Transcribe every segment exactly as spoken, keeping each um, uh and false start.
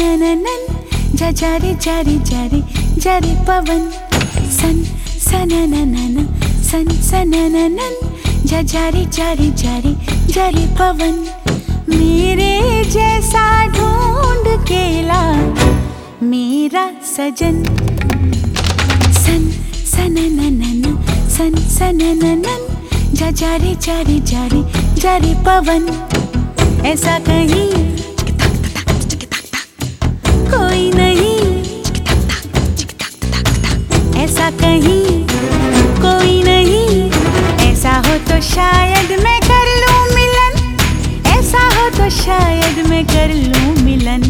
सनननन जा जा रे जा रे जा रे जा रे पवन सन सनननन सन सनननन जा जा रे जा रे जा रे जा रे पवन मेरे जैसा ढूंढ के ला मेरा सजन सन सनननन सन सनननन जा जा रे जा रे जा रे जा रे पवन ऐसा कहीं कोई नहीं ऐसा कहीं कोई नहीं ऐसा हो तो शायद मैं कर लूं मिलन ऐसा हो तो शायद मैं कर लूं मिलन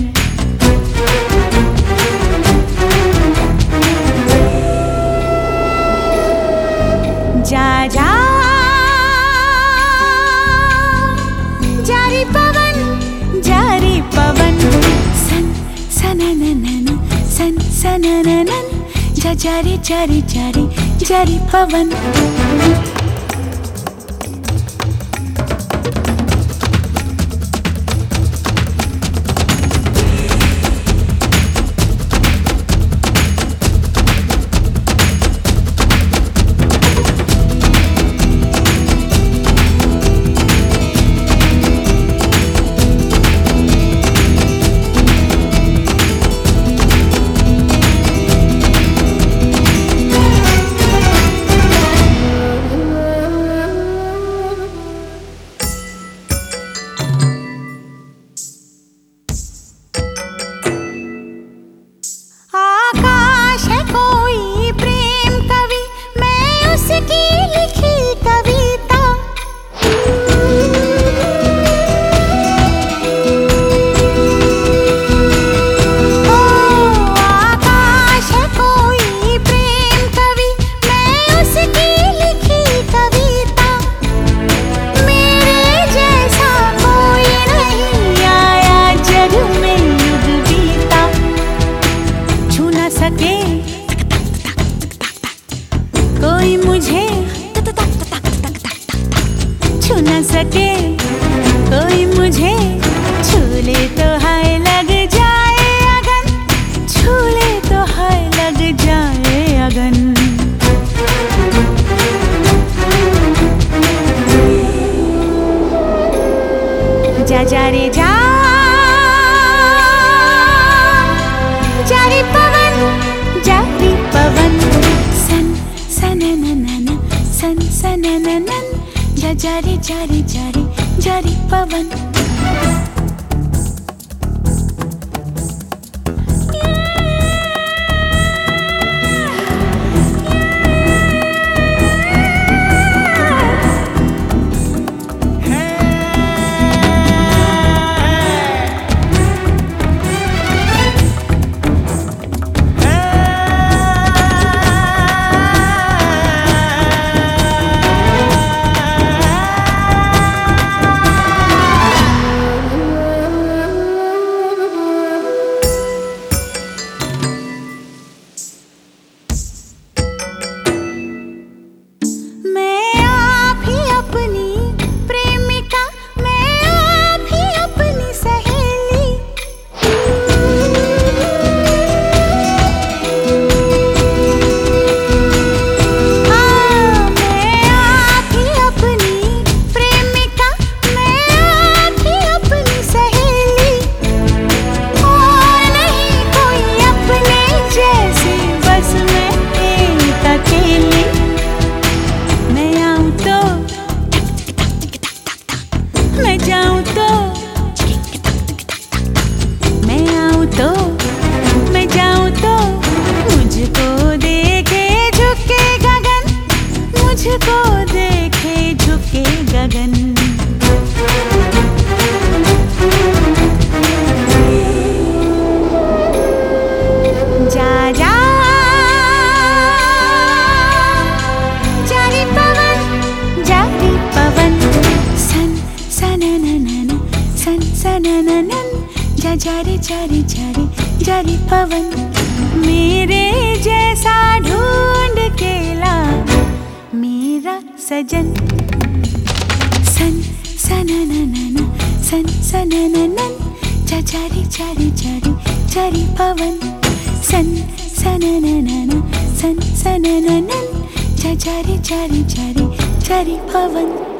जा जा जारी पवन जारी पवन सन सनननन सन सनननन जा जारी जारी जारी जारी पवन कोई मुझे छू न सके कोई मुझे छू ले तो हाय लग जाए अगन छू ले तो हाय लग जाए अगन जा जा रे जा जारी पवन जारी पवन सन सनननन सन सनननन जा जारी जारी जारी जारी पवन मुझको देखे झुके गगन जा जा जारी पवन जारी पवन सन सनननन सन सनननन जा जारी जारी जारी जारी पवन मेरे जैसा ढूंढ के ला मेरा सजन सन सनननन सन सनननन जारी जारी जारी जारी पवन सन सनननन सन सनननन जारी जारी जारी जारी पवन।